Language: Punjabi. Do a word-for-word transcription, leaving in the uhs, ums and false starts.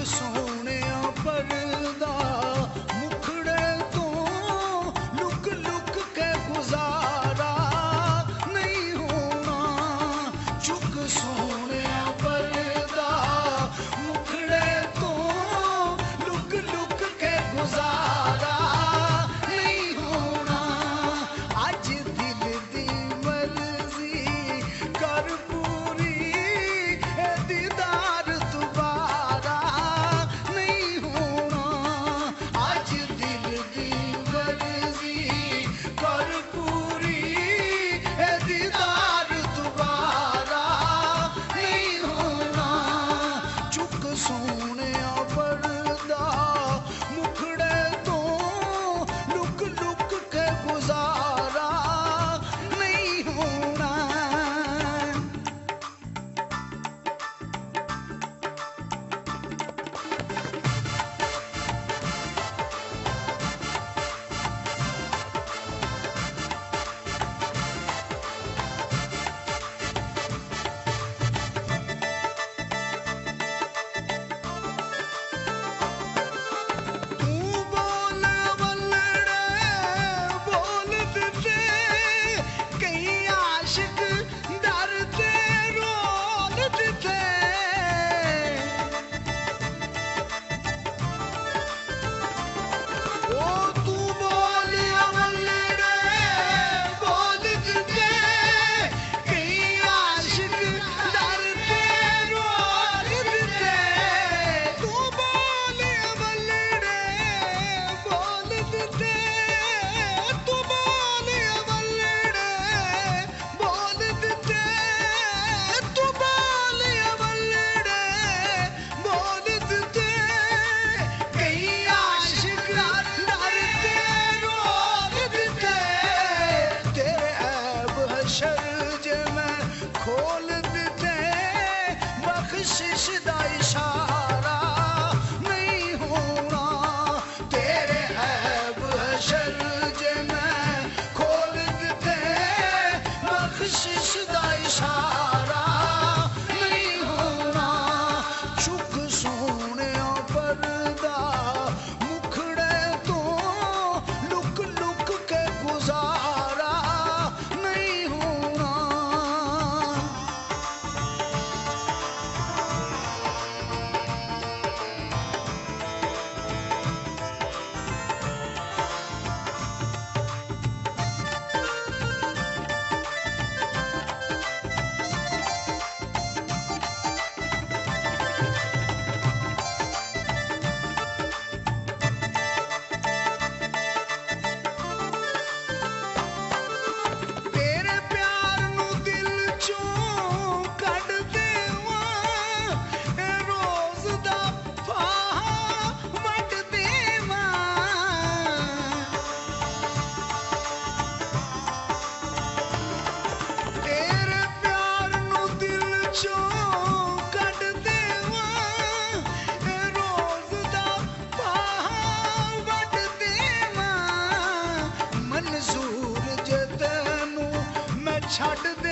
ਸੋਹਣਿਆ ਪਰਦਾ ਮੁਖੜੇ ਤੋਂ ਲੁਕ ਲੁਕ ਕੇ ਗੁਜ਼ਾਰਾ ਨਹੀਂ ਹੋਣਾ। ਚੁੱਕ ਸੋਹਣਿਆ ਪਰਦਾ ਮੁਖੜੇ ਤੋਂ ਲੁਕ ਲੁਕ ਕੇ ਗੁਜ਼ਾਰਾ ਨਹੀਂ ਹੋਣਾ। ਅੱਜ ਦਿਲ ਦੀ ਮਰਜ਼ੀ ਕਰ ਪੂਰੀ ਇਹ ਦੀਦਾਰ ਦੁਬਾਰਾ ਨਹੀਂ ਹੋਣਾ। ਅੱਜ ਦਿਲ ਦੀ ਮਰਜ਼ੀ ਕਰ ਪੂਰੀ ਇਹ ਦੀਦਾਰ ਦੁਬਾਰਾ ਨਹੀਂ ਹੋਣਾ। ਚੁੱਕ ਸੋਹਣਿਆ ਪਰਦਾ ਮੁਖੜੇ ਤੋਂ ਲੁਕ ਲੁਕ ਕੇ ਗੁਜ਼ਾਰਾ ਨਹੀਂ ਹੋਣਾ। ਤੂੰ ਬੋਲ ਵੱਲੜੇ ਬੋਲ ਦਿੱਤੇ ਕਈ ਆਸ਼ਿਕ ਡਰਦੇ ਰੋਲ ਦਿੱਤੇ। ਓ ਤੂੰ ਬੋਲ ਵੱਲੜੇ ਬੋਲ ਦਿੱਤੇ ਕਈ ਆਸ਼ਿਕ ਡਰਦੇ ਰੋਲ ਦਿੱਤੇ। ਤੂੰ ਬੋਲ ਵੱਲੜੇ ਬੋਲ ਦਿੱਤੇ ਤੂੰ ਬੋਲ ਵੱਲੜੇ ਬੋਲ ਦਿੱਤੇ ਤੂੰ ਬੋਲ ਵੱਲੜੇ ਬੋਲ ਦਿੱਤੇ ਕਈ ਆਸ਼ਿਕ ਡਰਦੇ ਰੋਲ ਦਿੱਤੇ। ਤੇਰੇ ਐਬ ਹਸ਼ਰ ਜੇ ਮੈਂ ਖੋਲ ਦਿੱਤੇ ਬਖਸ਼ਿਸ਼ ਦਾ ਇਸ਼ਾਰਾ ਨਹੀਂ ਹੋਣਾ। ਤੇਰੇ ਐਬ ਹਸ਼ਰ ਜੇ ਮੈਂ ਖੋਲ ਦਿੱਤੇ ਬਖਸ਼ਿਸ਼ ਦਾ ਇਸ਼ਾਰਾ ਨਹੀਂ ਹੋਣਾ। ਚੁੱਕ ਸੋਹਣਿਆ ਪਰਦਾ ਮੁਖੜੇ ਤੋਂ ਲੁਕ ਲੁਕ ਕੇ ਗੁਜ਼ਾਰਾ ਨਹੀਂ ਹੋਣਾ। ਤੇਰੇ ਪਿਆਰ ਨੂੰ ਦਿਲ ਚੋਂ ਕੱਢ ਦੇਵਾਂ ਇਹ ਰੋਜ਼ ਦਾ ਫਾਹਾ ਵੱਢ ਦੇਵਾਂ। ਤੇਰੇ ਪਿਆਰ ਨੂੰ ਦਿਲ ਚੋਂ ਕੱਢ ਦੇਵਾਂ ਇਹ ਰੋਜ਼ ਦਾ ਫਾਹਾ ਵੱਢ ਦੇਵਾਂ। ਮਨਜ਼ੂਰ ਜੇ ਤੈਨੂੰ ਮੈਂ ਛੱਡ